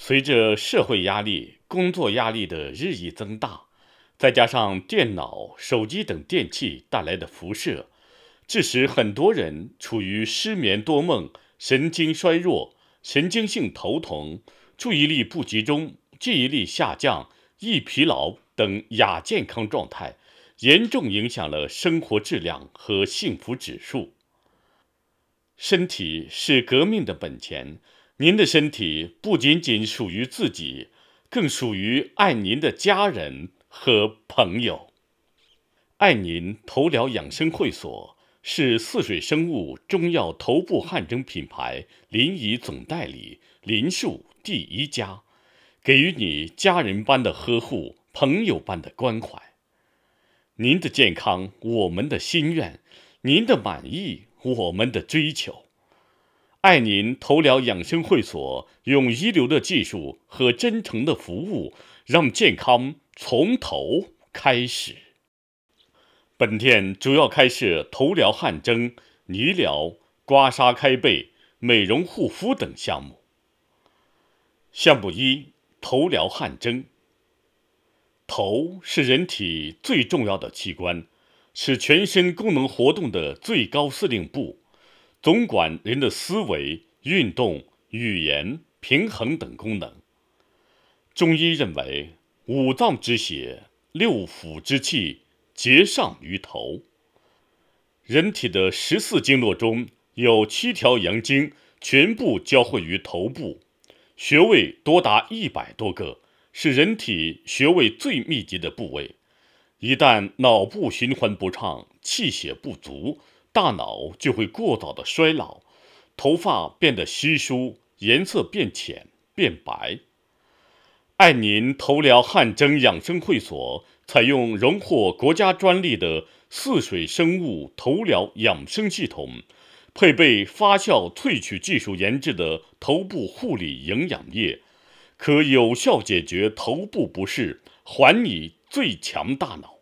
随着社会压力、工作压力的日益增大，再加上电脑、手机等电器带来的辐射，致使很多人处于失眠多梦、神经衰弱、神经性头痛、注意力不集中、记忆力下降、易疲劳等亚健康状态，严重影响了生活质量和幸福指数。身体是革命的本钱，您的身体不仅仅属于自己，更属于爱您的家人和朋友。爱您头疗养生会所是泗水生物中药头部汗蒸品牌临沂总代理林树第一家，给予你家人般的呵护，朋友般的关怀。您的健康，我们的心愿；您的满意，我们的追求。爱您头疗养生会所用一流的技术和真诚的服务，让健康从头开始。本店主要开设头疗汗蒸、泥疗、刮痧开背、美容护肤等项目。项目一：头疗汗蒸。头是人体最重要的器官，是全身功能活动的最高司令部，总管人的思维、运动、语言、平衡等功能。中医认为，五脏之血、六腑之气结上于头。人体的14经络中有7条阳经全部交汇于头部，穴位多达100多个，是人体穴位最密集的部位。一旦脑部循环不畅，气血不足，大脑就会过早的衰老，头发变得稀疏，颜色变浅变白。爱您头疗汗蒸养生会所采用荣获国家专利的泗水生物头疗养生系统，配备发酵萃取技术研制的头部护理营养液，可有效解决头部不适，还你最强大脑。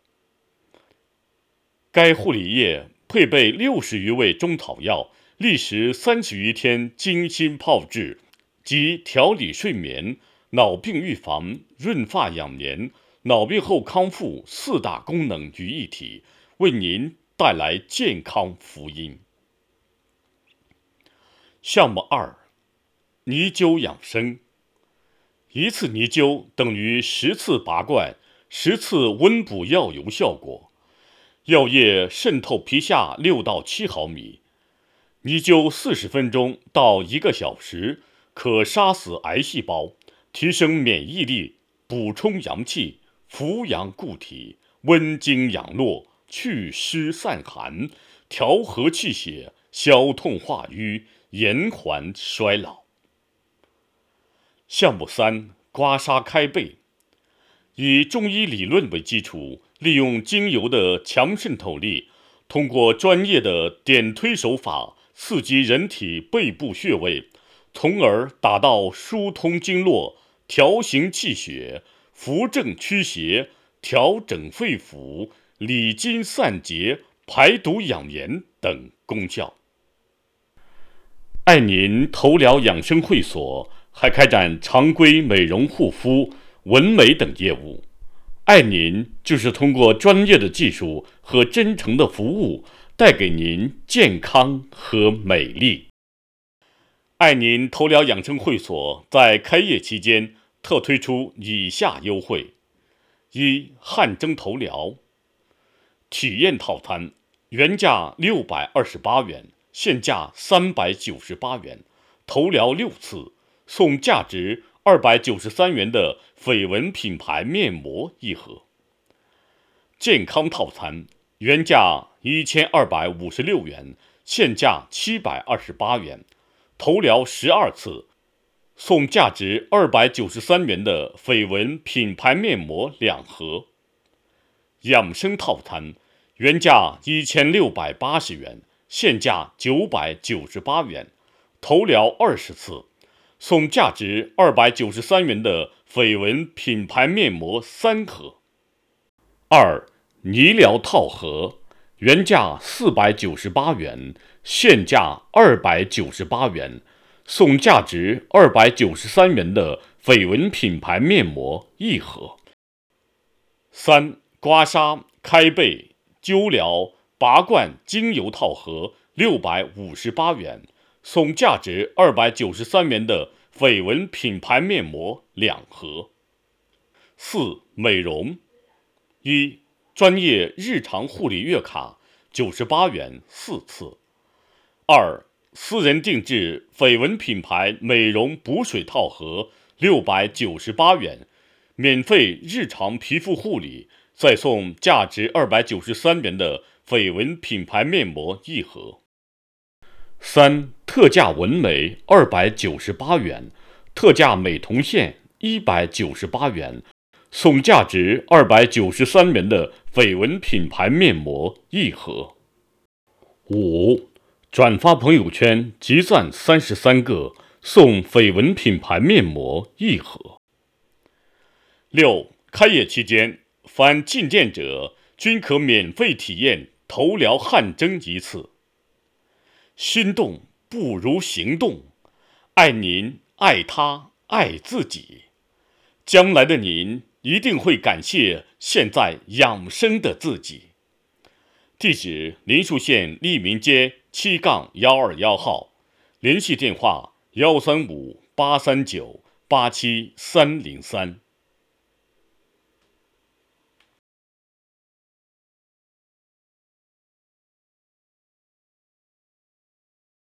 该护理液配备60余味中草药，历时30余天精心泡制，集调理睡眠、脑病预防、润发养颜、脑病后康复4大功能于一体，为您带来健康福音。项目2：泥灸养生。1次泥灸等于10次拔罐，10次温补药油效果。药液渗透皮下6到7毫米，泥灸40分钟到1个小时，可杀死癌细胞，提升免疫力，补充阳气，扶阳固体，温经养络，祛湿散寒，调和气血，消痛化瘀，延缓衰老。项目3：刮痧开背。以中医理论为基础，利用精油的强渗透力，通过专业的点推手法刺激人体背部穴位，从而达到疏通经络、调行气血、扶正驱邪、调整肺腑、理筋散结、排毒养颜等功效。爱您头疗养生会所还开展常规美容护肤、纹眉等业务。爱您就是通过专业的技术和真诚的服务，带给您健康和美丽。爱您头疗养生会所在开业期间特推出以下优惠：一、汗蒸头疗体验套餐，原价628元，现价398元，头疗6次，送价值293元的绯闻品牌面膜一盒。健康套餐，原价1256元，现价728元，头疗12次，送价值293元的绯闻品牌面膜2盒。养生套餐，原价1680元，现价998元，头疗20次，送价值293元的绯闻品牌面膜3盒。2、泥疗套盒，原价498元，现价298元，送价值293元的绯闻品牌面膜1盒。3. 刮痧、开背、灸疗、拔罐精油套盒658元，送价值293元的绯闻品牌面膜2盒。4. 美容1. 专业日常护理月卡98元4次。2. 私人定制绯闻品牌美容补水套盒698元，免费日常皮肤护理，再送价值293元的绯闻品牌面膜1盒。3. 特价纹眉298元，特价美瞳线198元，送价值293元的绯闻品牌面膜1盒。5. 转发朋友圈集赞33个，送绯闻品牌面膜1盒。6. 开业期间，凡进店者均可免费体验头疗汗蒸1次。心动不如行动，爱您，爱他，爱自己。将来的您一定会感谢现在养生的自己。地址：临沭县利民街7-121号，联系电话：135-839-87303。